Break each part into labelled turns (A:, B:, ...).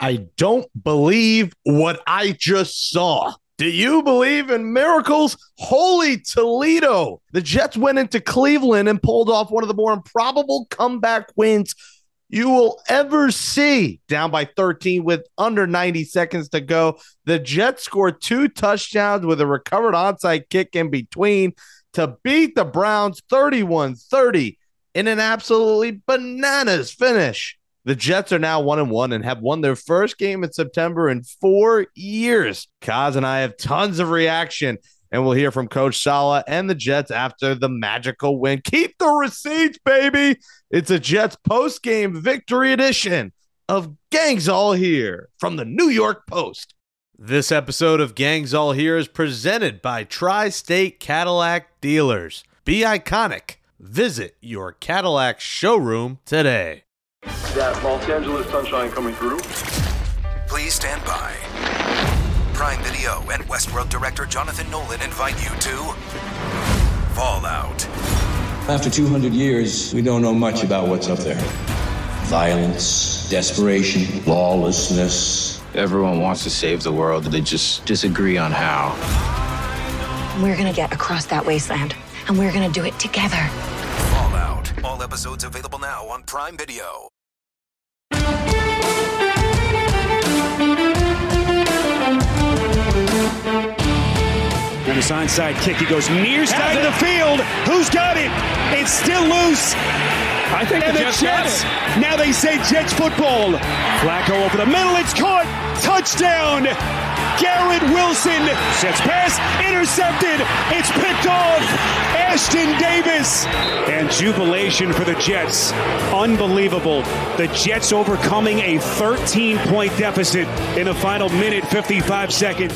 A: I don't believe what I just saw. Do you believe in miracles? Holy Toledo. The Jets went into Cleveland and pulled off one of the more improbable comeback wins you will ever see. Down by 13 with under 90 seconds to go. The Jets scored 2 touchdowns with a recovered onside kick in between to beat the Browns 31-30 in an absolutely bananas finish. The Jets are now 1-1 and have won their first game in September in 4 years. Kaz and I have tons of reaction, and we'll hear from Coach Saleh and the Jets after the magical win. Keep the receipts, baby. It's a Jets post-game victory edition of Gangs All Here from the New York Post. This episode of Gangs All Here is presented by Tri-State Cadillac Dealers. Be iconic. Visit your Cadillac showroom today.
B: That Los Angeles sunshine coming through.
C: Please stand by. Prime Video and Westworld director Jonathan Nolan invite you to Fallout.
D: After 200 years, we don't know much about what's up there. Violence, desperation, lawlessness.
E: Everyone wants to save the world, they just disagree on how.
F: We're gonna get across that wasteland, and we're gonna do it together.
C: Fallout. All episodes available now on Prime Video.
G: And his onside kick, he goes near side of the field. Who's got it? It's still loose.
H: I think
G: and the Jets. Now they say Jets football. Flacco over the middle. It's caught. Touchdown. Garrett Wilson. Sets pass. Intercepted. It's picked off. Ashton Davis. And jubilation for the Jets. Unbelievable. The Jets overcoming a 13-point deficit in the final minute, 55 seconds.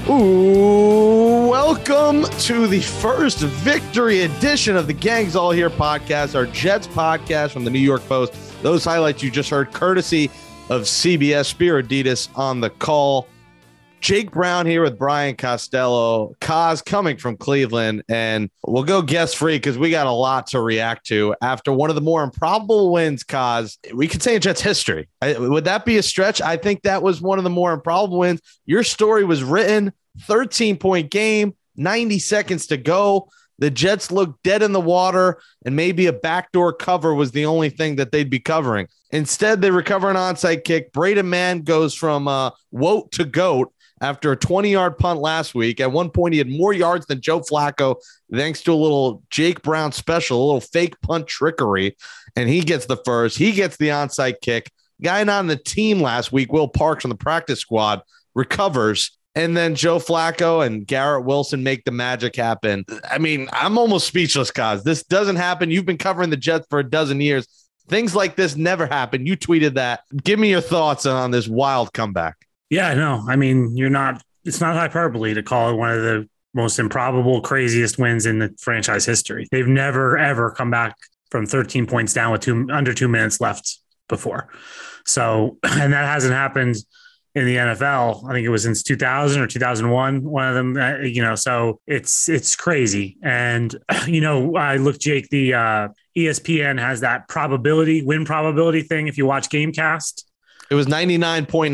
A: Ooh, welcome to the first victory edition of the Gangs All Here podcast, our Jets podcast from the New York Post. Those highlights you just heard courtesy of CBS. Spiro Dedes on the call. Jake Brown here with Brian Costello. Kaz coming from Cleveland, and we'll go guest free because we got a lot to react to after one of the more improbable wins. Kaz, we could say in Jets history. Would that be a stretch? I think that was one of the more improbable wins. Your story was written, 13-point game, 90 seconds to go. The Jets looked dead in the water, and maybe a backdoor cover was the only thing that they'd be covering. Instead, they recover an onside kick. Braden Mann goes from woat to goat after a 20-yard punt last week. At one point, he had more yards than Joe Flacco, thanks to a little Jake Brown special, a little fake punt trickery, and he gets the first. He gets the onside kick. Guy not on the team last week, Will Parks on the practice squad, recovers, and then Joe Flacco and Garrett Wilson make the magic happen. I mean, I'm almost speechless, Kaz. This doesn't happen. You've been covering the Jets for a dozen years. Things like this never happen. You tweeted that. Give me your thoughts on this wild comeback.
H: Yeah, no, I mean, it's not hyperbole to call it one of the most improbable, craziest wins in the franchise history. They've never, ever come back from 13 points down with under 2 minutes left before. So, and that hasn't happened in the NFL. I think it was since 2000 or 2001, one of them, so it's crazy. And, I look, Jake, the ESPN has that win probability thing. If you watch Gamecast,
A: it was 99.9%.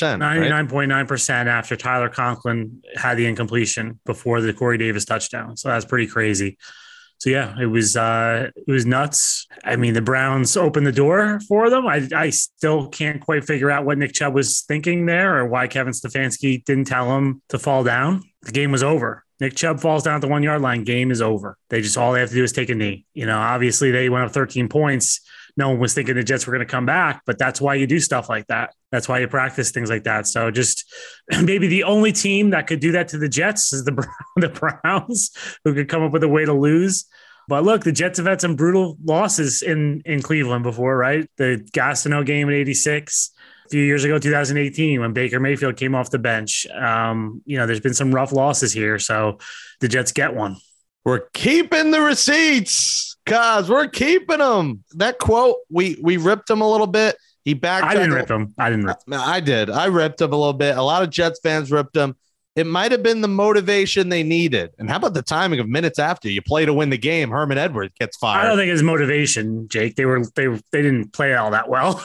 H: 99.9% after Tyler Conklin had the incompletion before the Corey Davis touchdown. So that's pretty crazy. So yeah, it was nuts. I mean, the Browns opened the door for them. I still can't quite figure out what Nick Chubb was thinking there or why Kevin Stefanski didn't tell him to fall down. The game was over. Nick Chubb falls down at the 1 yard line. Game is over. All they have to do is take a knee. Obviously they went up 13 points. No one was thinking the Jets were going to come back, but that's why you do stuff like that. That's why you practice things like that. So just maybe the only team that could do that to the Jets is the Browns, who could come up with a way to lose. But look, the Jets have had some brutal losses in Cleveland before, right? The Gastineau game in '86, a few years ago, 2018, when Baker Mayfield came off the bench. There's been some rough losses here, so the Jets get one.
A: We're keeping the receipts, Kaz. We're keeping them. That quote, we ripped him a little bit. He backed.
H: I didn't rip him.
A: I did. I ripped him a little bit. A lot of Jets fans ripped him. It might have been the motivation they needed. And how about the timing of minutes after you play to win the game? Herman Edwards gets fired.
H: I don't think it's motivation, Jake. They didn't play all that well.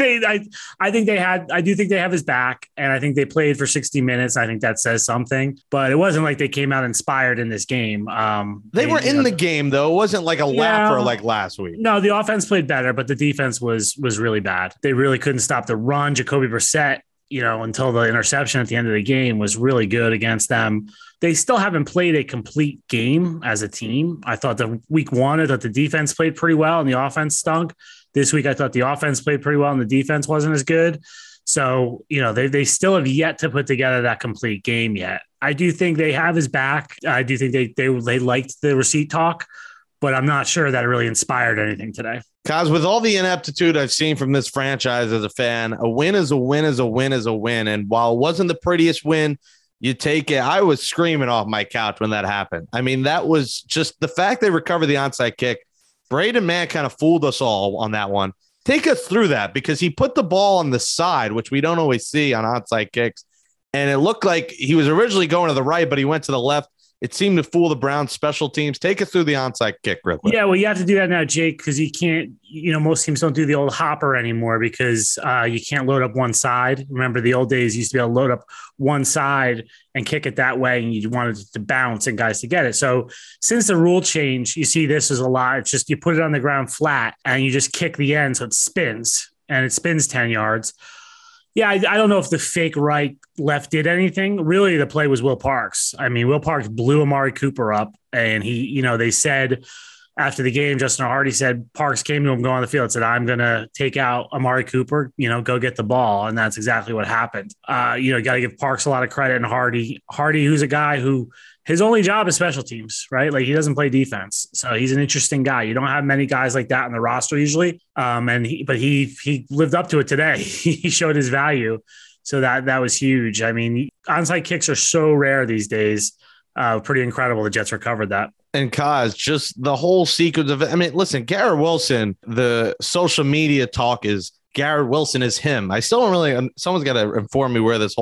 H: I do think they have his back, and I think they played for 60 minutes. I think that says something, but it wasn't like they came out inspired in this game.
A: They were in the game though. It wasn't like a laugher like last week.
H: No, the offense played better, but the defense was really bad. They really couldn't stop the run. Jacoby Brissett, until the interception at the end of the game, was really good against them. They still haven't played a complete game as a team. I thought the week one, I thought the defense played pretty well and the offense stunk. This week, I thought the offense played pretty well and the defense wasn't as good. So, they still have yet to put together that complete game yet. I do think they have his back. I do think they liked the receipt talk, but I'm not sure that it really inspired anything today.
A: Because with all the ineptitude I've seen from this franchise as a fan, a win is a win is a win is a win. And while it wasn't the prettiest win, you take it. I was screaming off my couch when that happened. I mean, that was just the fact they recovered the onside kick. Braden Mann kind of fooled us all on that one. Take us through that, because he put the ball on the side, which we don't always see on onside kicks. And it looked like he was originally going to the right, but he went to the left. It seemed to fool the Browns special teams. Take us through the onside kick real quick.
H: Yeah, well, you have to do that now, Jake, because you can't, most teams don't do the old hopper anymore because you can't load up one side. Remember, the old days you used to be able to load up one side and kick it that way, and you wanted it to bounce and guys to get it. So since the rule change, you see this is a lot. It's just you put it on the ground flat and you just kick the end so it spins, and it spins 10 yards. Yeah, I don't know if the fake right left did anything. Really, the play was Will Parks. I mean, Will Parks blew Amari Cooper up, and he, they said after the game, Justin Hardy said Parks came to him going on the field, said, "I'm going to take out Amari Cooper, go get the ball." And that's exactly what happened. Got to give Parks a lot of credit, and Hardy, who's a guy who his only job is special teams, right? Like, he doesn't play defense. So he's an interesting guy. You don't have many guys like that on the roster usually. But he lived up to it today. He showed his value. So that was huge. I mean, onside kicks are so rare these days. Pretty incredible. The Jets recovered that.
A: And Kaz, just the whole sequence of it. I mean, listen, Garrett Wilson, the social media talk is Garrett Wilson is him. I still don't really, someone's got to inform me where this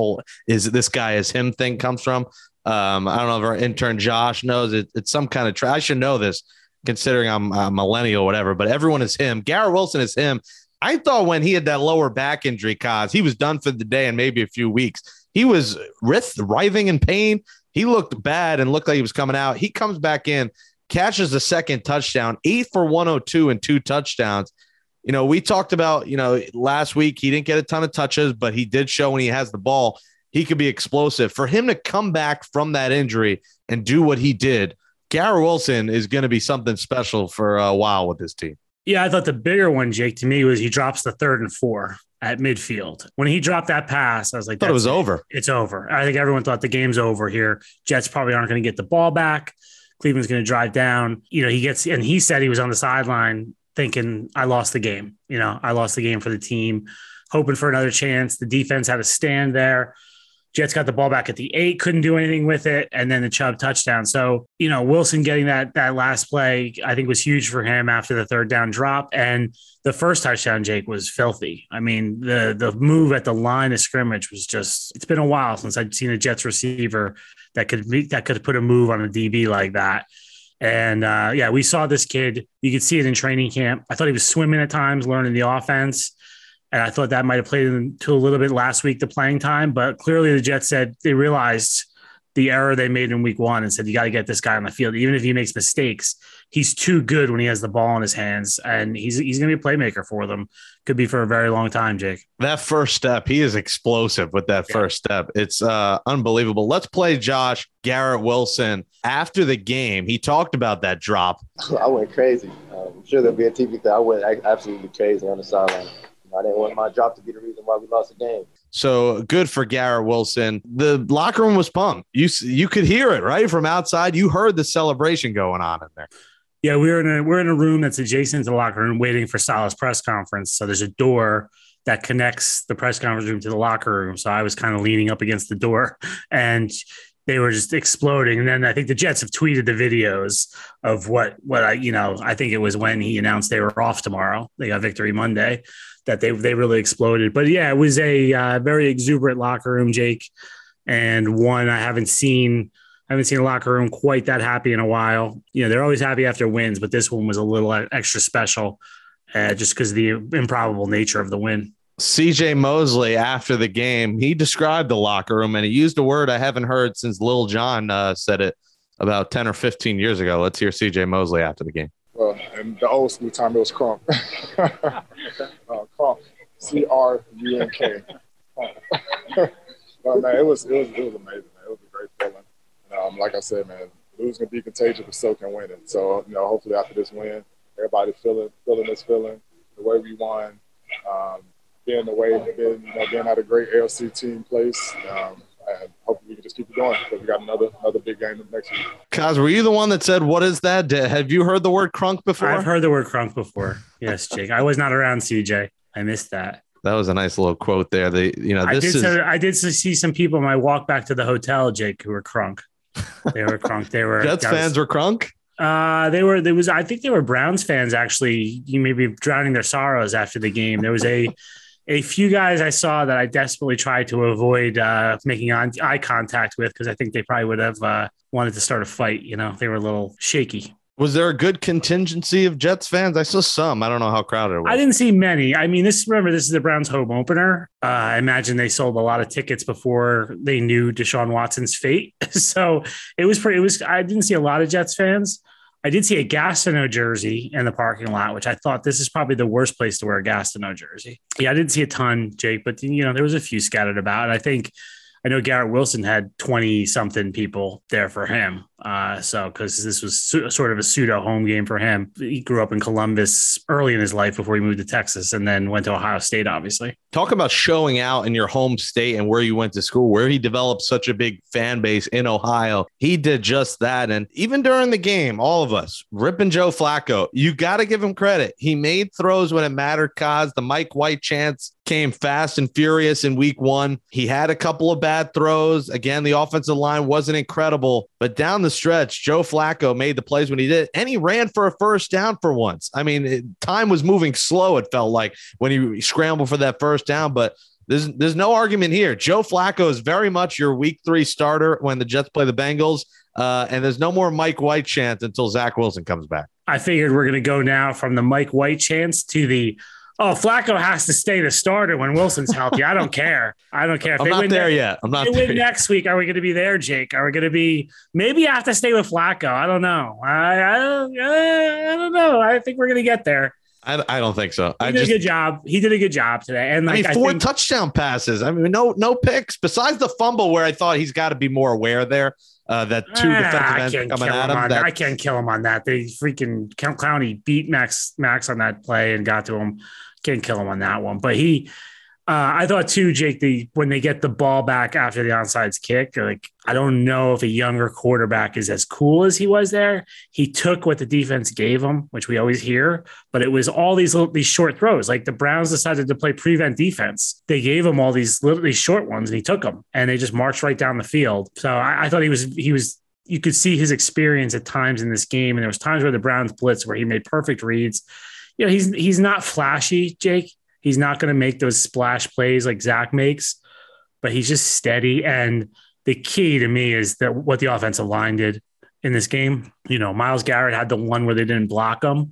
A: guy is him thing comes from. I don't know if our intern Josh knows it. It's some kind of I should know this considering I'm a millennial or whatever, but everyone is him. Garrett Wilson is him. I thought when he had that lower back injury, Kaz, he was done for the day and maybe a few weeks. He was writhing in pain. He looked bad and looked like he was coming out. He comes back in, catches the second touchdown, 8 for 102 and 2 touchdowns. We talked about, last week, he didn't get a ton of touches, but he did show when he has the ball, he could be explosive. For him to come back from that injury and do what he did, Garrett Wilson is going to be something special for a while with this team.
H: Yeah, I thought the bigger one, Jake, to me was he drops the 3rd and 4 at midfield. When he dropped that pass, I was like,
A: I thought it was over.
H: It's over. I think everyone thought the game's over here. Jets probably aren't going to get the ball back. Cleveland's going to drive down. He said he was on the sideline thinking, I lost the game. I lost the game for the team, hoping for another chance. The defense had to stand there. Jets got the ball back at the 8, couldn't do anything with it, and then the Chubb touchdown. So, Wilson getting that last play, I think, was huge for him after the 3rd down drop. And the first touchdown, Jake, was filthy. I mean, the move at the line of scrimmage was just – it's been a while since I'd seen a Jets receiver that could put a move on a DB like that. And, we saw this kid. You could see it in training camp. I thought he was swimming at times, learning the offense. And I thought that might have played into a little bit last week, the playing time. But clearly the Jets said they realized the error they made in week 1 and said, you got to get this guy on the field. Even if he makes mistakes, he's too good when he has the ball in his hands. And he's going to be a playmaker for them. Could be for a very long time, Jake.
A: That first step, he is explosive with that first step. It's unbelievable. Let's play Josh Garrett Wilson. After the game, he talked about that drop.
I: I went crazy. I'm sure there'll be a TV thing. I went absolutely crazy on the sideline. I didn't want my drop to be the reason why we lost the game.
A: So good for Garrett Wilson. The locker room was pumped. You could hear it right from outside. You heard the celebration going on in there.
H: Yeah, we're in a room that's adjacent to the locker room, waiting for Salah's press conference. So there's a door that connects the press conference room to the locker room. So I was kind of leaning up against the door, and they were just exploding. And then I think the Jets have tweeted the videos of what I think it was when he announced they were off tomorrow. They got Victory Monday. That they really exploded. But yeah, it was a very exuberant locker room, Jake. and one I haven't seen a locker room quite that happy in a while. You know, they're always happy after wins, but this one was a little extra special just because of the improbable nature of the win.
A: CJ Mosley, after the game, he described the locker room, and he used a word I haven't heard since Lil Jon said it about 10 or 15 years ago. Let's hear CJ Mosley after the game.
J: Well, in the old school time, it was crunk. Crunk. C-R-U-N-K. But, man, it was amazing, man. It was a great feeling. Like I said, man, losing can be contagious, but so can winning. So, you know, hopefully after this win, everybody feeling this feeling, the way we won, being at a great AFC team place. And hopefully we can just keep it going because we got another big game next week.
A: Kaz, were you the one that said, what is that? Have you heard the word crunk before?
H: I've heard the word crunk before. Yes, Jake. I was not around CJ. I missed that.
A: That was a nice little quote there. I
H: did see some people on my walk back to the hotel, Jake, who were crunk. They were crunk. They were
A: Jets fans were crunk?
H: I think they were Browns fans, actually. You may be drowning their sorrows after the game. There was a few guys I saw that I desperately tried to avoid making eye contact with because I think they probably would have wanted to start a fight. You know, they were a little shaky.
A: Was there a good contingency of Jets fans? I saw some. I don't know how crowded it was.
H: I didn't see many. I mean, this is the Browns' home opener. I imagine they sold a lot of tickets before they knew Deshaun Watson's fate. So I didn't see a lot of Jets fans. I did see a Gastineau jersey in the parking lot, which I thought this is probably the worst place to wear a Gastineau jersey. Yeah, I didn't see a ton, Jake, but you know, there was a few scattered about. And I know Garrett Wilson had 20 something people there for him. Because this was sort of a pseudo home game for him. He grew up in Columbus early in his life before he moved to Texas and then went to Ohio State, obviously.
A: Talk about showing out in your home state and where you went to school, where he developed such a big fan base in Ohio. He did just that. And even during the game, all of us ripping Joe Flacco, you got to give him credit. He made throws when it mattered. Cause the Mike White chance came fast and furious in week 1. He had a couple of bad throws. Again, the offensive line wasn't incredible, but down the stretch, Joe Flacco made the plays when he did, and he ran for a first down for once. I mean, time was moving slow, it felt like, when he scrambled for that first down, but there's no argument here. Joe Flacco is very much your week 3 starter when the Jets play the Bengals, and there's no more Mike White chance until Zach Wilson comes back.
H: I figured we're going to go now from the Mike White chance to the Flacco has to stay the starter when Wilson's healthy. I don't care. If
A: I'm not there yet. I'm not there
H: win next week. Are we going to be there, Jake? Are we going to be? Maybe I have to stay with Flacco. I don't know. I don't know. I think we're going to get there.
A: I don't think so.
H: He did a good job. He did a good job today. And
A: I mean, 4 touchdown passes. I mean, no picks. Besides the fumble, where I thought he's got to be more aware there. That 2 defensive ends coming at him.
H: I can't kill him on that. They freaking Clowney beat Max on that play and got to him. Can't kill him on that one. But I thought too, Jake, when they get the ball back after the onside kick, I don't know if a younger quarterback is as cool as he was there. He took what the defense gave him, which we always hear, but it was all these short throws. Like the Browns decided to play prevent defense. They gave him all these short ones and he took them and they just marched right down the field. So I thought he was, you could see his experience at times in this game. And there was times where the Browns blitz where he made perfect reads. You know, he's not flashy, Jake. He's not going to make those splash plays like Zach makes, but he's just steady. And the key to me is that what the offensive line did in this game. You know, Myles Garrett had the one where they didn't block him,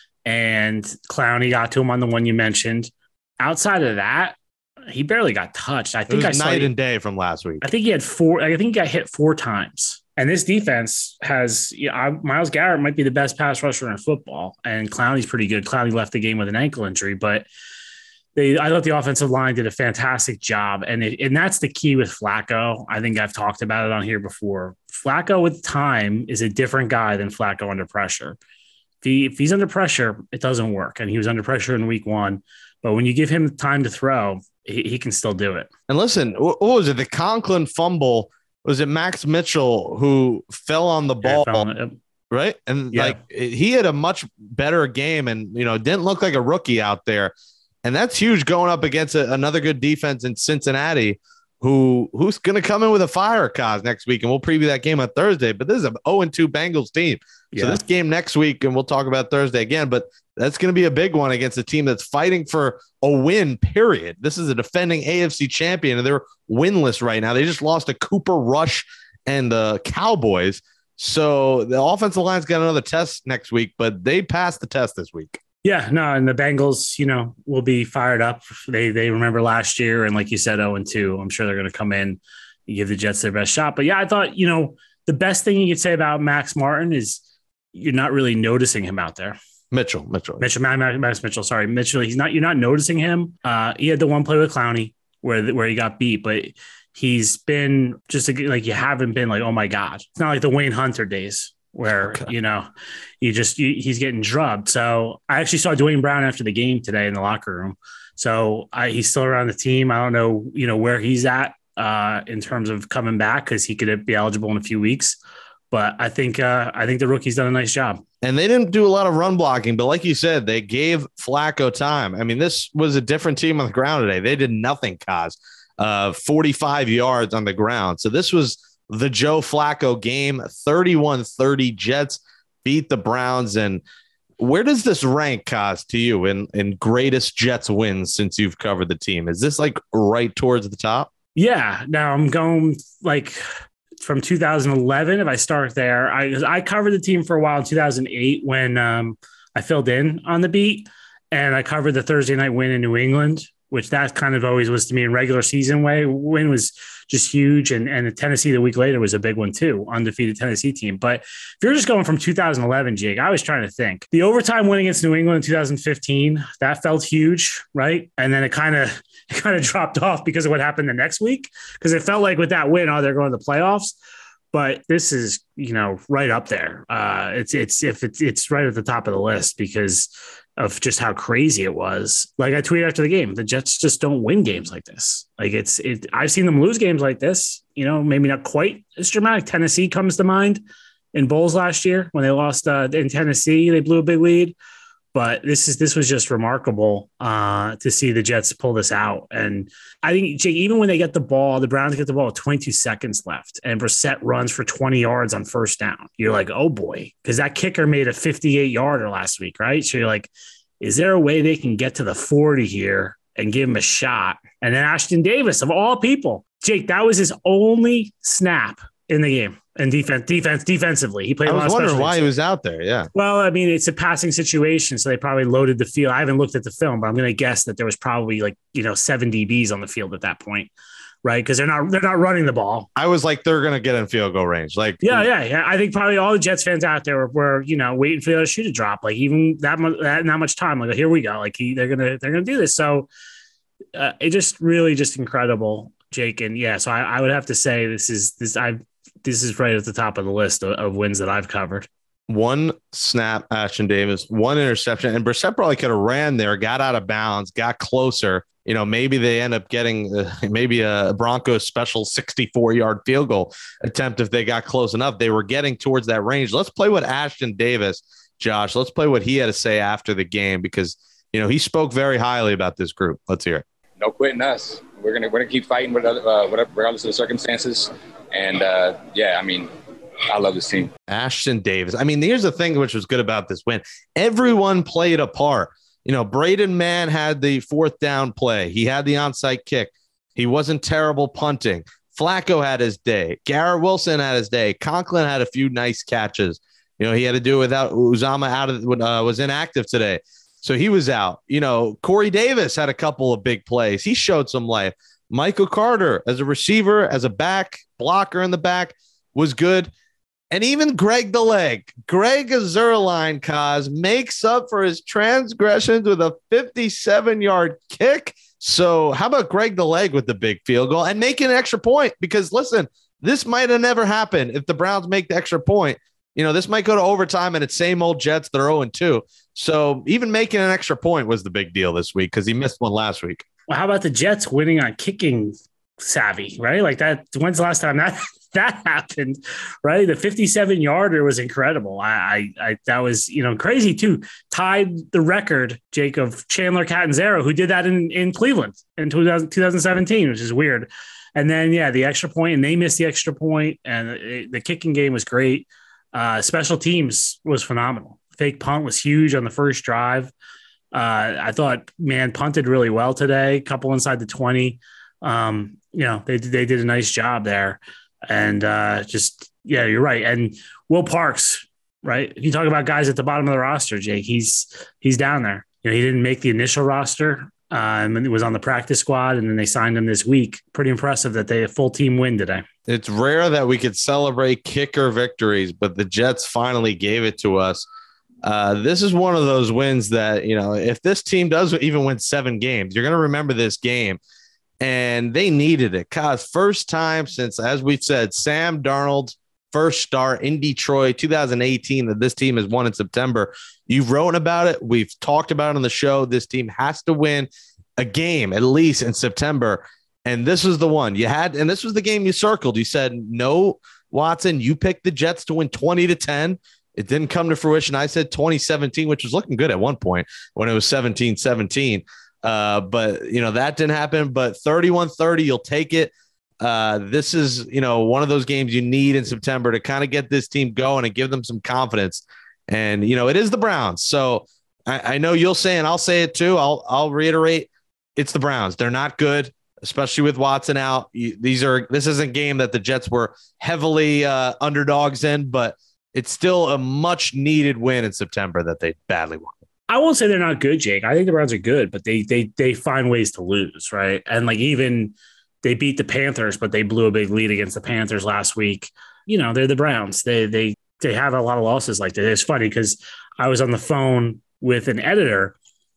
H: and Clowney got to him on the one you mentioned. Outside of that, he barely got touched. I think
A: it was night and day from last week.
H: I think he had 4. I think he got hit 4 times. And this defense has, Myles Garrett might be the best pass rusher in football, and Clowney's pretty good. Clowney left the game with an ankle injury, but I thought the offensive line did a fantastic job. And that's the key with Flacco. I think I've talked about it on here before. Flacco with time is a different guy than Flacco under pressure. If he's under pressure, it doesn't work. And he was under pressure in week 1. But when you give him time to throw, he can still do it.
A: And listen, what was it? The Conklin fumble. Was it Max Mitchell who fell on the ball? Right. And he had a much better game and, didn't look like a rookie out there. And that's huge going up against another good defense in Cincinnati, who's going to come in with a fire cause next week. And we'll preview that game on Thursday. But this is an 0-2 Bengals team. Yeah. So this game next week, and we'll talk about Thursday again, but that's going to be a big one against a team that's fighting for a win, period. This is a defending AFC champion, and they're winless right now. They just lost to Cooper Rush and the Cowboys. So the offensive line's got another test next week, but they passed the test this week.
H: Yeah, no, and the Bengals, will be fired up. They remember last year, and like you said, 0-2. I'm sure they're going to come in and give the Jets their best shot. But yeah, I thought, the best thing you could say about Max Martin is you're not really noticing him out there.
A: Max Mitchell. Sorry, Mitchell. You're not noticing him. He had the one play with Clowney where he got beat, but he's been just like you haven't been like, oh my God. It's not like the Wayne Hunter days where, he's getting drubbed. So I actually saw Dwayne Brown after the game today in the locker room. So he's still around the team. I don't know, where he's at in terms of coming back because he could be eligible in a few weeks. But I think the rookie's done a nice job. And they didn't do a lot of run blocking, but like you said, they gave Flacco time. I mean, this was a different team on the ground today. They did nothing, Kaz. 45 yards on the ground. So this was the Joe Flacco game. 31-30 Jets beat the Browns. And where does this rank, Kaz, to you in greatest Jets wins since you've covered the team? Is this like right towards the top?
H: Yeah. Now I'm going like from 2011. If I start there, I covered the team for a while in 2008 when I filled in on the beat, and I covered the Thursday night win in New England, which that kind of always was to me in regular season win was just huge. And the Tennessee the week later was a big one too, undefeated Tennessee team. But if you're just going from 2011, Jake, I was trying to think the overtime win against New England in 2015, that felt huge, right? And then it kind of dropped off because of what happened the next week, because it felt like with that win, they're going to the playoffs. But this is, right up there. It's right at the top of the list because of just how crazy it was. Like I tweeted after the game, the Jets just don't win games like this. Like I've seen them lose games like this, maybe not quite as dramatic. Tennessee comes to mind in bowls last year when they lost in Tennessee, they blew a big lead. But this was just remarkable to see the Jets pull this out. And I think, Jake, even when they get the ball, the Browns get the ball with 22 seconds left and Brissett runs for 20 yards on first down. You're like, oh boy, because that kicker made a 58-yarder last week, right? So you're like, is there a way they can get to the 40 here and give him a shot? And then Ashton Davis, of all people, Jake, that was his only snap in the game. And defensively, he played a lot of special. I was wondering
A: why he was out there. Yeah.
H: Well, I mean, it's a passing situation, so they probably loaded the field. I haven't looked at the film, but I'm going to guess that there was probably 7 DBs on the field at that point, right? Because they're not running the ball.
A: I was like, they're going to get in field goal range.
H: Yeah. I think probably all the Jets fans out there were waiting for the other shoe to drop. Like even that not much time. Like here we go. Like they're gonna do this. So it just really just incredible, Jake. And yeah, so I would have to say this is right at the top of the list of wins that I've covered.
A: One snap, Ashton Davis, one interception, and Brissett probably could have ran there, got out of bounds, got closer. Maybe they end up getting maybe a Broncos special 64-yard field goal attempt if they got close enough. They were getting towards that range. Let's play what Ashton Davis, Josh. Let's play what he had to say after the game because he spoke very highly about this group. Let's hear it.
K: No quitting us. We're gonna keep fighting regardless of the circumstances. And I love this team.
A: Ashton Davis. I mean, here's the thing which was good about this win. Everyone played a part. Braden Mann had the fourth down play. He had the onside kick. He wasn't terrible punting. Flacco had his day. Garrett Wilson had his day. Conklin had a few nice catches. He had to do without Uzama was inactive today. So he was out. Corey Davis had a couple of big plays. He showed some life. Michael Carter as a receiver, as a back blocker in the back was good. And even Greg the Leg, Greg Zuerlein, Kaz, makes up for his transgressions with a 57-yard kick. So how about Greg the Leg with the big field goal and making an extra point? Because listen, this might have never happened if the Browns make the extra point. This might go to overtime and it's same old Jets that are 0-2. So even making an extra point was the big deal this week because he missed one last week.
H: Well, how about the Jets winning on kicking savvy, right? Like that. When's the last time that happened, right? The 57-yarder was incredible. I that was, crazy too. Tied the record, Jake, of Chandler Catanzaro, who did that in Cleveland in 2017, which is weird. And then, the extra point, and they missed the extra point, and the kicking game was great. Special teams was phenomenal. Fake punt was huge on the first drive. I thought, man, punted really well today. Couple inside the 20. They did a nice job there. And you're right. And Will Parks, right? You talk about guys at the bottom of the roster, Jake. He's down there. He didn't make the initial roster. And it was on the practice squad, and then they signed him this week. Pretty impressive that they a full team win today.
A: It's rare that we could celebrate kicker victories, but the Jets finally gave it to us. This is one of those wins that, if this team does even win 7 games, you're going to remember this game. And they needed it. Cause first time since, as we've said, Sam Darnold's first start in Detroit, 2018, that this team has won in September. You've written about it. We've talked about it on the show. This team has to win a game at least in September. And this was the one you had. And this was the game you circled. You said, no, Watson, you picked the Jets to win 20-10. It didn't come to fruition. I said 2017, which was looking good at one point when it was 17-17. But that didn't happen, but 31-30, you'll take it. This is, one of those games you need in September to kind of get this team going and give them some confidence. And, it is the Browns. So I know you'll say, and I'll say it too. I'll reiterate, it's the Browns. They're not good, especially with Watson out. This isn't a game that the Jets were heavily underdogs in, but it's still a much needed win in September that they badly won.
H: I won't say they're not good, Jake. I think the Browns are good, but they find ways to lose, right? And even they beat the Panthers, but they blew a big lead against the Panthers last week. They're the Browns. They have a lot of losses like that. It's funny because I was on the phone with an editor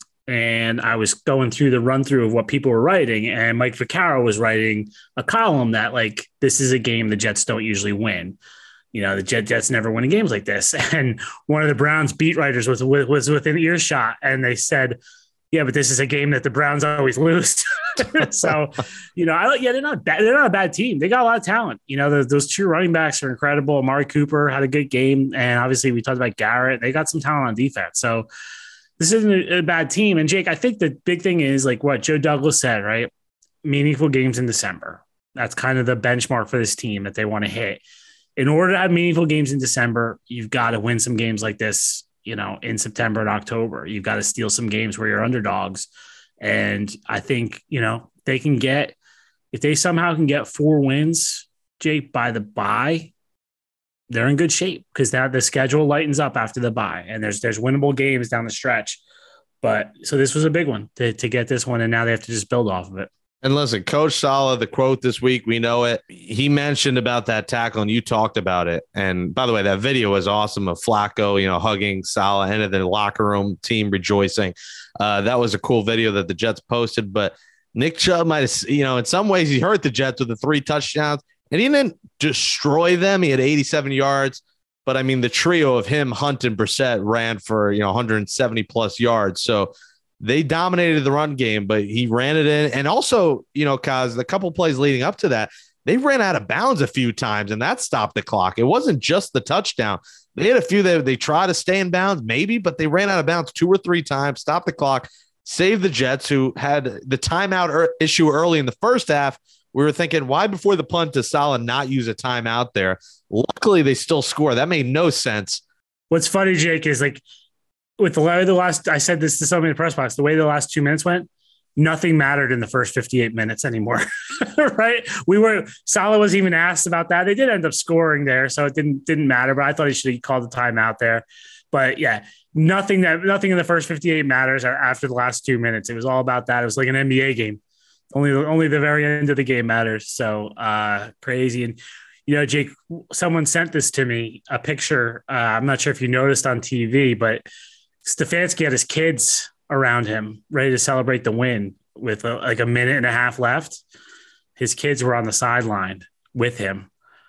H: and I was going through the run through of what people were writing, and Mike Vaccaro was writing a column that this is a game the Jets don't usually win. The Jets never win in games like this. And one of the Browns beat writers was within earshot, and they said, yeah, but this is a game that the Browns always lose. So, they're not bad. They're not a bad team. They got a lot of talent. Those 2 running backs are incredible. Amari Cooper had a good game. And obviously we talked about Garrett. They got some talent on defense. So this isn't a bad team. And Jake, I think the big thing is what Joe Douglas said, right? Meaningful games in December. That's kind of the benchmark for this team that they want to hit. In order to have meaningful games in December, you've got to win some games like this, in September and October. You've got to steal some games where you're underdogs. And I think, they can get, if they somehow can get 4 wins, Jake, by the bye, they're in good shape because the schedule lightens up after the bye, and there's winnable games down the stretch. But so this was a big one to get this one, and now they have to just build off of it.
A: And listen, Coach Saleh, the quote this week, we know it. He mentioned about that tackle, and you talked about it. And by the way, that video was awesome of Flacco, hugging Saleh and the locker room team rejoicing. That was a cool video that the Jets posted. But Nick Chubb might have, in some ways, he hurt the Jets with the 3 touchdowns, and he didn't destroy them. He had 87 yards. But I mean, the trio of him, Hunt, and Brissett ran for 170 plus yards. So they dominated the run game, but he ran it in. And also, Kaz, the couple plays leading up to that, they ran out of bounds a few times, and that stopped the clock. It wasn't just the touchdown. They had a few that they tried to stay in bounds, maybe, but they ran out of bounds 2 or 3 times, stopped the clock, saved the Jets, who had the timeout issue early in the first half. We were thinking, why before the punt does Saleh not use a timeout there? Luckily, they still score. That made no sense.
H: What's funny, Jake, is with the last, I said this to somebody in the press box, the way the last 2 minutes went, nothing mattered in the first 58 minutes anymore. Right? Saleh was even asked about that. They did end up scoring there, so it didn't matter, but I thought he should have called the timeout there. But yeah, nothing in the first 58 matters after the last 2 minutes. It was all about that. It was like an NBA game. Only the very end of the game matters. So crazy. And, Jake, someone sent this to me, a picture. I'm not sure if you noticed on TV, but Stefanski had his kids around him ready to celebrate the win with a minute and a half left. His kids were on the sideline with him,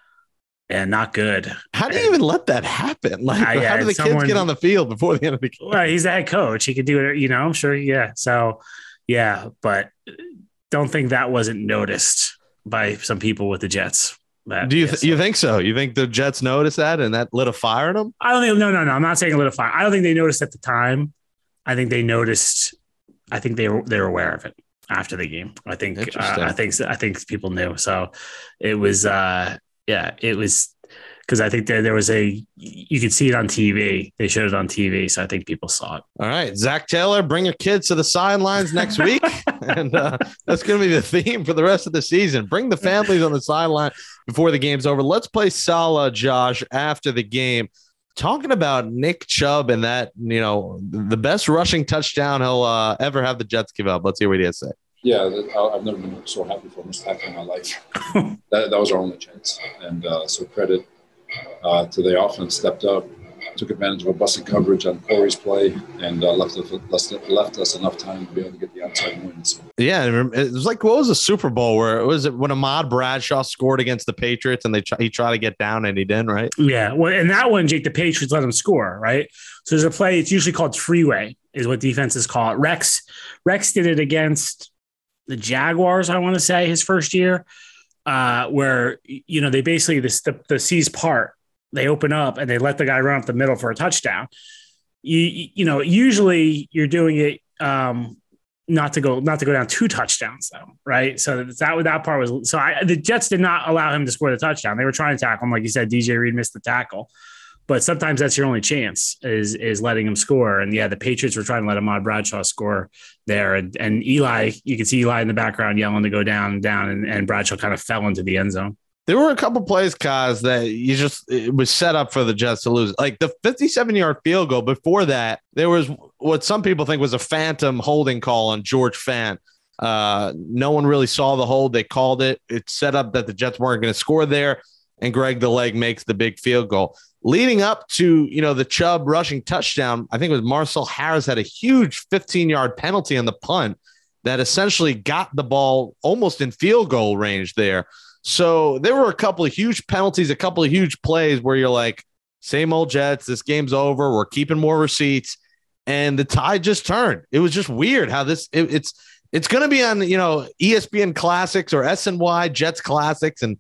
H: and not good.
A: How do you even let that happen? How do the kids get on the field before the end of the game?
H: Well, he's the head coach. He could do it, I'm sure. Yeah. So, yeah, but don't think that wasn't noticed by some people with the Jets.
A: Do you you think so? You think the Jets noticed that and that lit a fire in them?
H: I don't think. No. I'm not saying it lit a fire. I don't think they noticed at the time. I think they noticed. I think they were aware of it after the game. I think people knew. So it was. It was because I think there was you could see it on TV. They showed it on TV, so I think people saw it.
A: All right, Zach Taylor, bring your kids to the sidelines next week. And that's going to be the theme for the rest of the season. Bring the families on the sideline before the game's over. Let's play Salah, Josh, after the game. Talking about Nick Chubb and that, the best rushing touchdown he'll ever have the Jets give up. Let's hear what he has to say.
L: Yeah, I've never been so happy for a tackle in my life. that was our only chance. And so credit to the offense, stepped up, took advantage of a busted coverage on Corey's play, and left us enough time to be able to get the outside win. So.
A: Yeah, it was like, what was the Super Bowl where when Ahmad Bradshaw scored against the Patriots and he tried to get down and he didn't, right?
H: Yeah, well, and that one, Jake, the Patriots let him score, right? So there's a play, it's usually called freeway, is what defenses call it. Rex did it against the Jaguars, I want to say, his first year, where, they basically, the C's part, they open up and they let the guy run up the middle for a touchdown. Usually you're doing it not to go down 2 touchdowns though, right? So that part was the Jets did not allow him to score the touchdown. They were trying to tackle him, like you said. DJ Reed missed the tackle, but sometimes that's your only chance is letting him score. And yeah, the Patriots were trying to let Ahmad Bradshaw score there, and Eli, you can see Eli in the background yelling to go down, and Bradshaw kind of fell into the end zone.
A: There were a couple plays, Kaz, that it was set up for the Jets to lose. Like the 57-yard field goal. Before that, there was what some people think was a phantom holding call on George Fant. No one really saw the hold. They called it. It's set up that the Jets weren't going to score there, and Greg the Leg makes the big field goal. Leading up to, the Chubb rushing touchdown, I think it was Marcel Harris had a huge 15-yard penalty on the punt that essentially got the ball almost in field goal range there. So there were a couple of huge penalties, a couple of huge plays where you're like, same old Jets, this game's over. We're keeping more receipts. And the tide just turned. It was just weird how it's going to be on, ESPN Classics or SNY Jets Classics in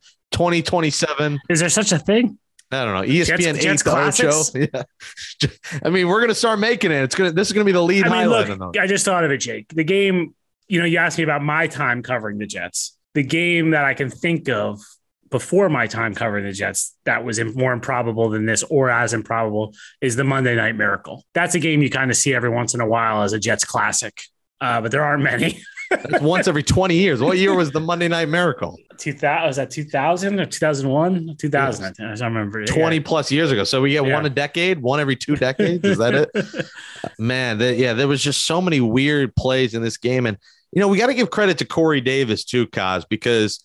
A: 2027.
H: Is there such a thing?
A: I don't know. ESPN
H: Jets Classics?
A: Show. Yeah. I mean, we're going to start making it. This is going to be the lead highlight.
H: Look, I just thought of it, Jake. The game, you asked me about my time covering the Jets. The game that I can think of before my time covering the Jets that was more improbable than this, or as improbable, is the Monday Night Miracle. That's a game you kind of see every once in a while as a Jets classic, but there aren't many.
A: Once every 20 years. What year was the Monday Night Miracle?
H: 2000, was that 2000 or 2001? 2000, yes. I don't remember.
A: 20 plus years ago. So we get one a decade, one every 2 decades. Is that it? Man, there was just so many weird plays in this game. And, we got to give credit to Corey Davis too, Kaz, because,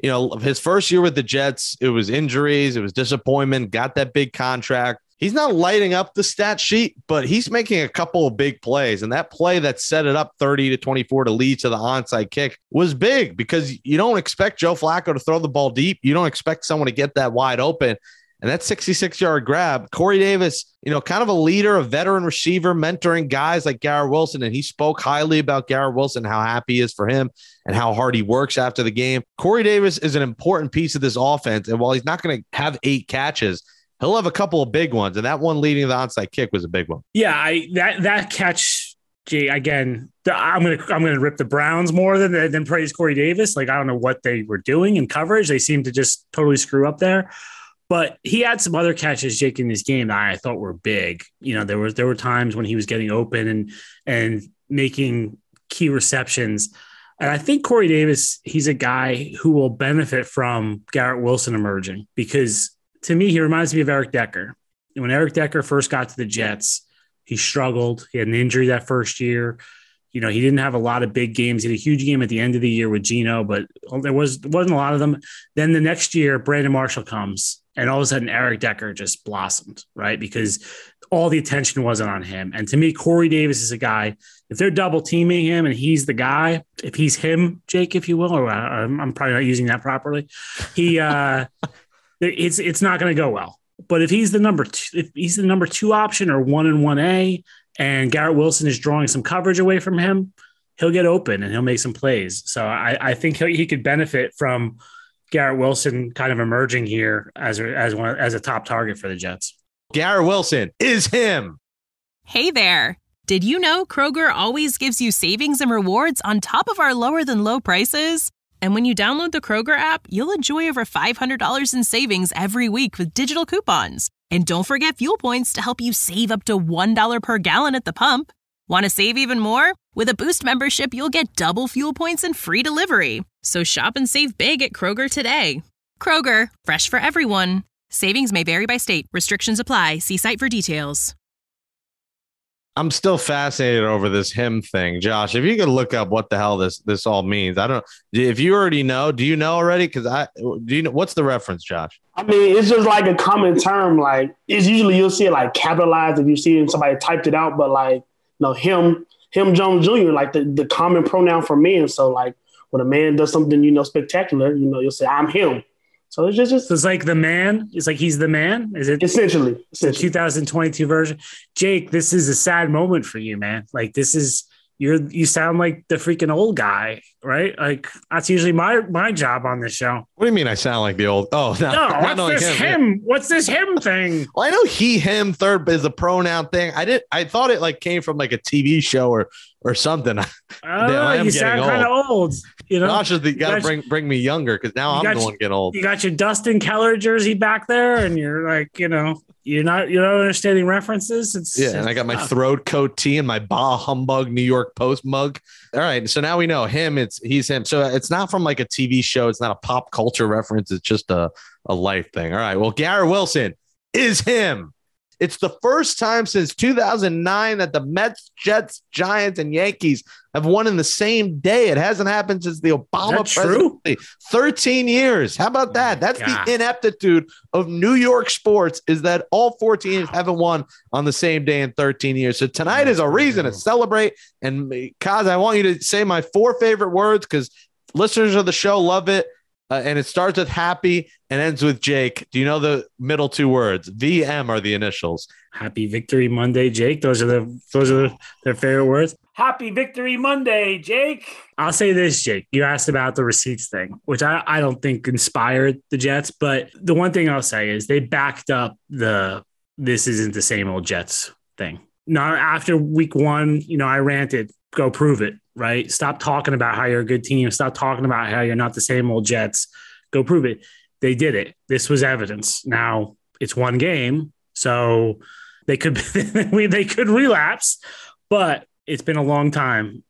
A: his first year with the Jets, it was injuries, it was disappointment, got that big contract. He's not lighting up the stat sheet, but he's making a couple of big plays. And that play that set it up 30-24 to lead to the onside kick was big, because you don't expect Joe Flacco to throw the ball deep. You don't expect someone to get that wide open. And that 66-yard grab, Corey Davis, kind of a leader, a veteran receiver, mentoring guys like Garrett Wilson. And he spoke highly about Garrett Wilson, how happy he is for him and how hard he works after the game. Corey Davis is an important piece of this offense. And while he's not going to have 8 catches, he'll have a couple of big ones. And that one leading the onside kick was a big one.
H: Yeah, that catch, Jay, again, I'm gonna rip the Browns more than praise Corey Davis. Like, I don't know what they were doing in coverage. They seemed to just totally screw up there. But he had some other catches, Jake, in this game that I thought were big. There were times when he was getting open and making key receptions. And I think Corey Davis, he's a guy who will benefit from Garrett Wilson emerging, because to me, he reminds me of Eric Decker. When Eric Decker first got to the Jets, he struggled. He had an injury that first year. He didn't have a lot of big games. He had a huge game at the end of the year with Geno, but there wasn't a lot of them. Then the next year, Brandon Marshall comes, and all of a sudden, Eric Decker just blossomed, right? Because all the attention wasn't on him. And to me, Corey Davis is a guy, if they're double teaming him and he's the guy, if he's him, Jake, if you will, or I'm probably not using that properly, it's not going to go well. But if he's the number 2 option, or 1 and 1A, and Garrett Wilson is drawing some coverage away from him, he'll get open and he'll make some plays. So I think he could benefit from Garrett Wilson kind of emerging here as a top target for the Jets.
A: Garrett Wilson is him.
M: Hey there. Did you know Kroger always gives you savings and rewards on top of our lower than low prices? And when you download the Kroger app, you'll enjoy over $500 in savings every week with digital coupons. And don't forget fuel points to help you save up to $1 per gallon at the pump. Want to save even more? With a Boost membership, you'll get double fuel points and free delivery. So shop and save big at Kroger today. Kroger, fresh for everyone. Savings may vary by state. Restrictions apply. See site for details.
A: I'm still fascinated over this him thing. Josh, if you could look up what the hell this all means. I don't know. If you already know, do you know already? Because do you know what's the reference, Josh?
N: I mean, it's just like a common term. Like, it's usually you'll see it like capitalized if you see it and somebody typed it out, but like, him Jones Jr., like the common pronoun for men. So like when a man does something, spectacular, you'll say, I'm him. So it's just
H: so it's like the man. It's like he's the man. Is it
N: essentially
H: the 2022 version? Jake, this is a sad moment for you, man. Like this is you sound like the freaking old guy, right? Like that's usually my job on this show.
A: What do you mean I sound like the old? Oh,
H: what's this him? What's this him thing?
A: Well, I know he, him, third is a pronoun thing. I thought it like came from like a TV show or something.
H: You sound kind of old.
A: Josh is got to bring me younger because now I'm the one getting old.
H: You got your Dustin Keller jersey back there, and you're like, you're not understanding references.
A: And I got my throat coat tee and my Bah Humbug New York Post mug. All right, so now we know him. He's him. So it's not from like a TV show. It's not a pop culture reference. It's just a life thing. All right. Well, Garrett Wilson is him. It's the first time since 2009 that the Mets, Jets, Giants, and Yankees have won in the same day. It hasn't happened since the Obama presidency. 13 years. How about that? That's the ineptitude of New York sports, is that all 14 teams haven't won on the same day in 13 years. So tonight is a reason to celebrate. And Kaz, I want you to say my 4 favorite words because listeners of the show love it. And it starts with happy and ends with Jake. Do you know the middle 2 words? VM are the initials.
H: Happy Victory Monday, Jake. Those are their favorite words. Happy Victory Monday, Jake. I'll say this, Jake. You asked about the receipts thing, which I don't think inspired the Jets. But the one thing I'll say is they backed up this isn't the same old Jets thing. Now, after week 1, I ranted, go prove it. Right? Stop talking about how you're a good team. Stop talking about how you're not the same old Jets. Go prove it. They did it. This was evidence. Now it's one game, so they could relapse, but it's been a long time,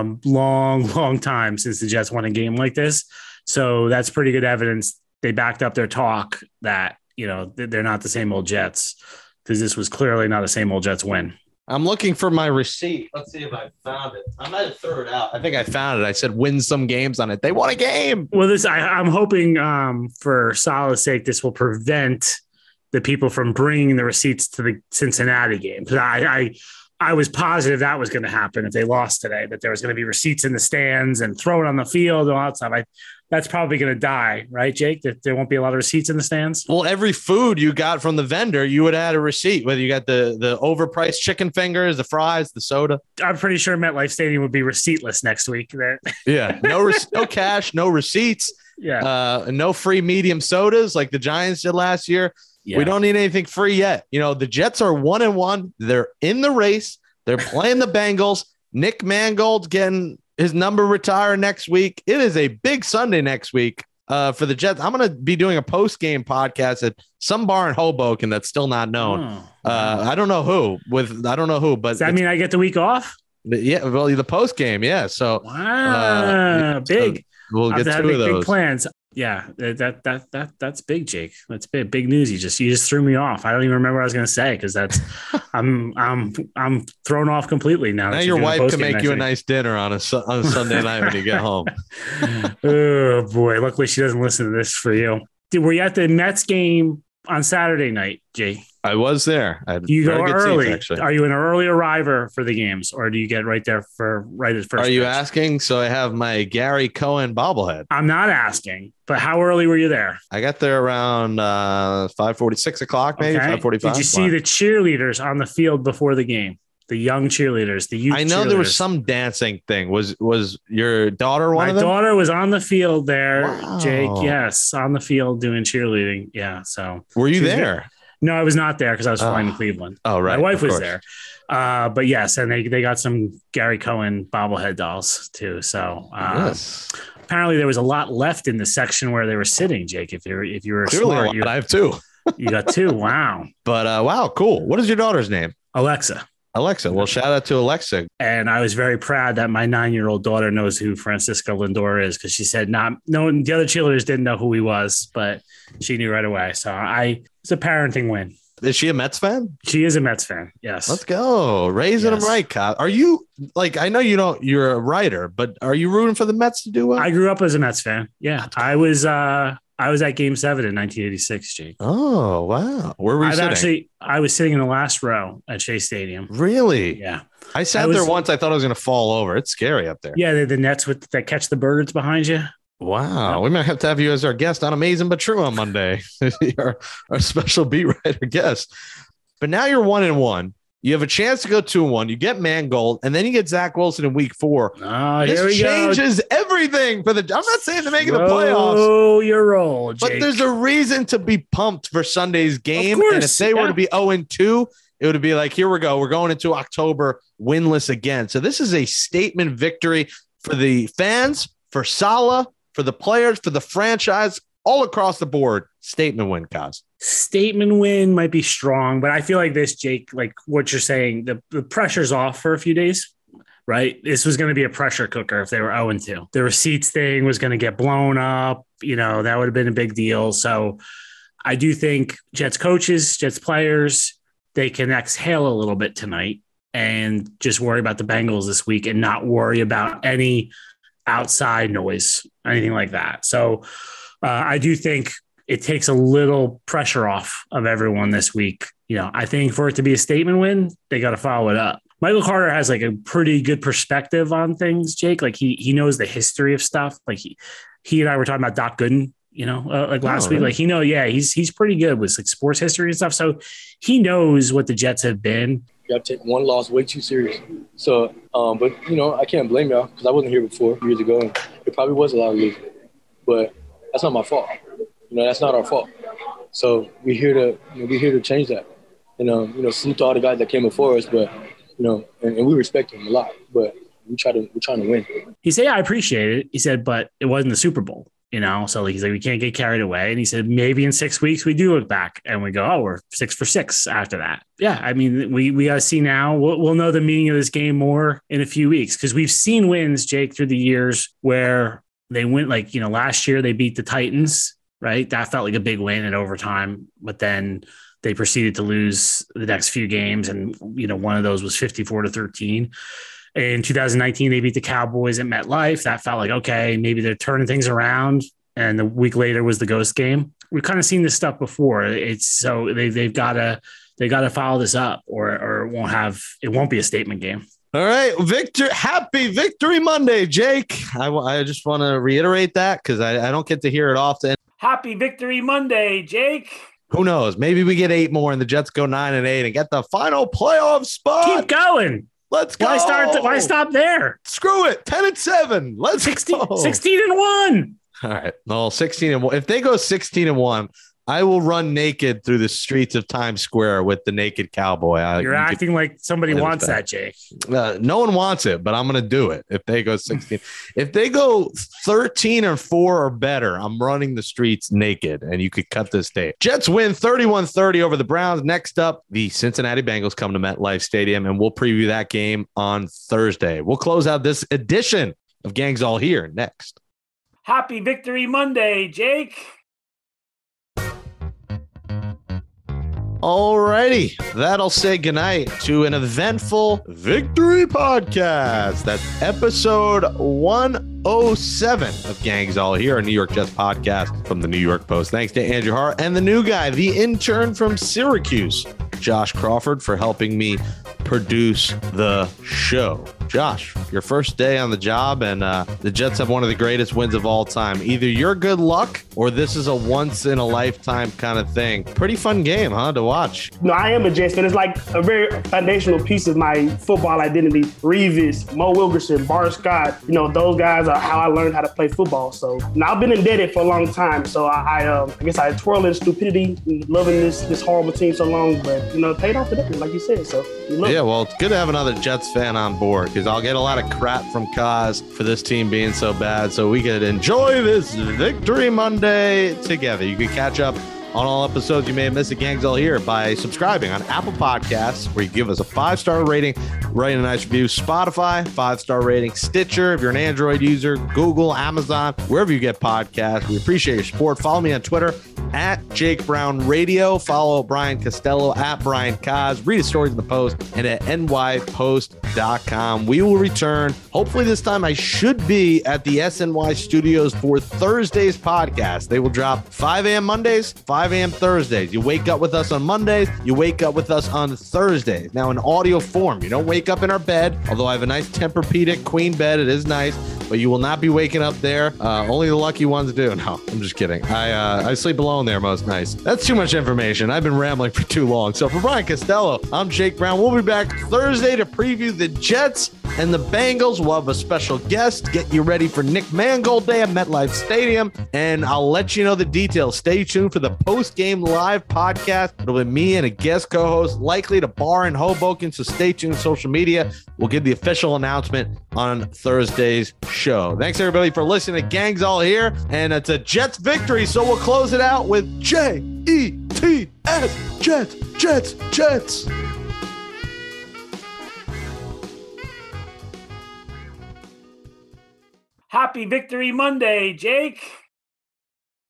H: long time since the Jets won a game like this. So that's pretty good evidence. They backed up their talk that, they're not the same old Jets, because this was clearly not a same old Jets win.
A: I'm looking for my receipt. Let's see if I found it. I might have thrown it out. I think I found it. I said win some games on it. They won a game.
H: Well, I'm hoping for Salah's sake, this will prevent the people from bringing the receipts to the Cincinnati game. Because I was positive that was going to happen if they lost today, that there was going to be receipts in the stands and thrown on the field and all that stuff. That's probably going to die, right, Jake? That there won't be a lot of receipts in the stands.
A: Well, every food you got from the vendor, you would add a receipt, whether you got the overpriced chicken fingers, the fries, the soda.
H: I'm pretty sure MetLife Stadium would be receiptless next week.
A: Yeah. No cash, no receipts.
H: Yeah.
A: No free medium sodas like the Giants did last year. Yeah. We don't need anything free yet. The Jets are 1-1. They're in the race. They're playing the Bengals. Nick Mangold's getting his number retired next week. It is a big Sunday next week for the Jets. I'm going to be doing a post-game podcast at some bar in Hoboken that's still not known. I don't know who. But
H: does that mean I get the week off?
A: Yeah, well, the post-game, yeah. So
H: big.
A: We'll get 2 of those.
H: Big plans. Yeah, that's big, Jake. That's big news. You just threw me off. I don't even remember what I was going to say because that's I'm thrown off completely now.
A: Now your wife can make you a nice dinner on a Sunday night when you get home.
H: Oh boy! Luckily she doesn't listen to this for you. Were you at the Mets game on Saturday night, Jake?
A: I was there.
H: You go early. Seats, are you an early arriver for the games, or do you get right there right at first?
A: Are you asking? So I have my Gary Cohen bobblehead.
H: I'm not asking, but how early were you there?
A: I got there around 5:40, 6 o'clock, maybe 5:45.
H: Did you see the cheerleaders on the field before the game? The young cheerleaders, the youth.
A: I know there was some dancing thing. Was your daughter one of them?
H: My daughter was on the field there, wow. Jake. Yes, on the field doing cheerleading. Yeah. So
A: were you there?
H: No, I was not there because I was flying to Cleveland.
A: Oh, right.
H: My wife was there. But yes, and they got some Gary Cohen bobblehead dolls too. So
A: yes.
H: Apparently there was a lot left in the section where they were sitting, Jake. If you were
A: clearly
H: smart,
A: I have 2.
H: You got 2. Wow.
A: But wow, cool. What is your daughter's name?
H: Alexa.
A: Alexa. Well, shout out to Alexa.
H: And I was very proud that my 9-year-old daughter knows who Francisco Lindor is, because she said no, the other cheerleaders didn't know who he was, but she knew right away. So it's a parenting win.
A: Is she a Mets fan?
H: She is a Mets fan. Yes.
A: Let's go. Raising them right, Kyle. Are you I know you're a writer, but are you rooting for the Mets to do well?
H: I grew up as a Mets fan. Yeah. I was at Game 7 in 1986, Jake.
A: Oh, wow. Where were you sitting?
H: I was sitting in the last row at Shea Stadium.
A: Really?
H: Yeah.
A: I sat there once. I thought I was going to fall over. It's scary up there.
H: Yeah, the nets that catch the birds behind you.
A: Wow. We might have to have you as our guest on Amazing But True on Monday. our special beat writer guest. But now you're 1-1. You have a chance to go 2-1. You get Mangold, and then you get Zach Wilson in week 4. This changes everything for the. I'm not saying to make it the playoffs.
H: Oh, your roll, Jake.
A: But there's a reason to be pumped for Sunday's game. And if they were to be 0-2, it would be like, here we go. We're going into October winless again. So this is a statement victory for the fans, for Saleh, for the players, for the franchise, all across the board. Statement win, Kaz.
H: Statement win might be strong, but I feel like this, Jake, like what you're saying, the pressure's off for a few days, right? This was going to be a pressure cooker if they were 0-2. The receipts thing was going to get blown up. That would have been a big deal. So I do think Jets coaches, Jets players, they can exhale a little bit tonight and just worry about the Bengals this week and not worry about any outside noise, anything like that. So I do think it takes a little pressure off of everyone this week. I think for it to be a statement win, they got to follow it up. Michael Carter has like a pretty good perspective on things, Jake. Like he knows the history of stuff. Like he and I were talking about Doc Gooden, last week. Like he's pretty good with like sports history and stuff. So he knows what the Jets have been.
O: You got to take one loss way too serious. So, but I can't blame y'all because I wasn't here before years ago, and it probably was a lot of losing. But that's not my fault. That's not our fault. So we're here to change that. And salute to all the guys that came before us, but and we respect them a lot. But we're trying to win.
H: He said, "I appreciate it." He said, "But it wasn't the Super Bowl." So he's like, we can't get carried away. And he said, maybe in 6 weeks we do look back and we go, we're 6 for 6 after that. Yeah. I mean, we got to see now. We'll know the meaning of this game more in a few weeks because we've seen wins, Jake, through the years where they went last year they beat the Titans, right? That felt like a big win in overtime, but then they proceeded to lose the next few games. And, one of those was 54-13. In 2019, they beat the Cowboys at MetLife. That felt like, okay, maybe they're turning things around. And the week later was the ghost game. We've kind of seen this stuff before. It's so they've got to follow this up, or it won't be a statement game.
A: All right, happy Victory Monday, Jake. I just want to reiterate that because I don't get to hear it often.
H: Happy Victory Monday, Jake.
A: Who knows? Maybe we get 8 more and the Jets go 9-8 and get the final playoff spot.
H: Keep going.
A: Let's go.
H: Why stop there?
A: Screw it. 10-7. Let's
H: 16-1.
A: All right. No, 16-1. If they go 16-1, I will run naked through the streets of Times Square with the naked cowboy.
H: You're acting like somebody wants that, Jake.
A: No one wants it, but I'm going to do it if they go 16. If they go 13-4 or better, I'm running the streets naked, and you could cut this tape. Jets win 31-30 over the Browns. Next up, the Cincinnati Bengals come to MetLife Stadium, and we'll preview that game on Thursday. We'll close out this edition of Gangs All Here next.
H: Happy Victory Monday, Jake.
A: Alrighty, that'll say goodnight to an eventful Victory podcast. That's episode 107 of Gangs All Here, a New York Jets podcast from the New York Post. Thanks to Andrew Hart and the new guy, the intern from Syracuse, Josh Crawford, for helping me produce the show. Josh, your first day on the job, and the Jets have one of the greatest wins of all time. Either you're good luck or this is a once-in-a-lifetime kind of thing. Pretty fun game, huh, to watch?
N: No, I am a Jets fan. It's like a very foundational piece of my football identity. Revis, Mo Wilkerson, Bart Scott, those guys are how I learned how to play football. So I've been indebted for a long time. So I guess I twirl in stupidity, loving this horrible team so long, but it paid off for them, like you said. So
A: yeah, well, it's good to have another Jets fan on board because I'll get a lot of crap from Kaz for this team being so bad. So we could enjoy this Victory Monday together. You can catch up on all episodes you may have missed the Gangs All Here by subscribing on Apple Podcasts, where you give us a 5-star rating, write a nice review. Spotify, 5-star rating. Stitcher, if you're an Android user. Google, Amazon, wherever you get podcasts. We appreciate your support. Follow me on Twitter at Jake Brown Radio. Follow Brian Costello at Brian Cos. Read his stories in the Post and at nypost.com. We will return. Hopefully this time I should be at the SNY studios for Thursday's podcast. They will drop 5 a.m. Mondays, 5 a.m. Thursdays. You wake up with us on Mondays. You wake up with us on Thursdays. Now in audio form, you don't wake up in our bed, although I have a nice Tempur-Pedic queen bed. It is nice, but you will not be waking up there. Only the lucky ones do. No, I'm just kidding. I sleep alone there most nights. That's too much information. I've been rambling for too long. So for Brian Costello, I'm Jake Brown. We'll be back Thursday to preview the Jets and the Bengals. We'll have a special guest. Get you ready for Nick Mangold Day at MetLife Stadium, and I'll let you know the details. Stay tuned for the post-game live podcast. It'll be me and a guest co-host, likely to bar in Hoboken, so stay tuned. Social media. We'll give the official announcement on Thursday's show. Thanks, everybody, for listening to Gangs All Here, and it's a Jets victory, so we'll close it out with Jets, Jets, Jets, Jets.
N: Happy Victory Monday, Jake.